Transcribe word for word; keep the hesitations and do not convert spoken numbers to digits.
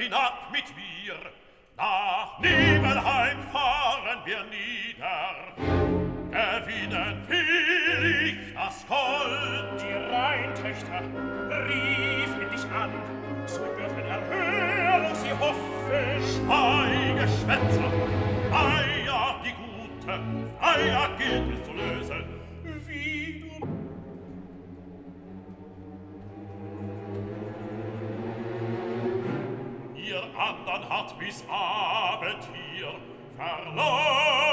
hinab mit mir. Nach Nibelheim fahren wir nieder. Gewinnen will ich das Gold. Die Rheintöchter riefen dich an. So dürfen erhören sie hoffen. Schweige, Schwätzer, Eier die Gute, Eier gilt es zu lösen. Wie du... Ihr andern habt bis Abend hier verloren.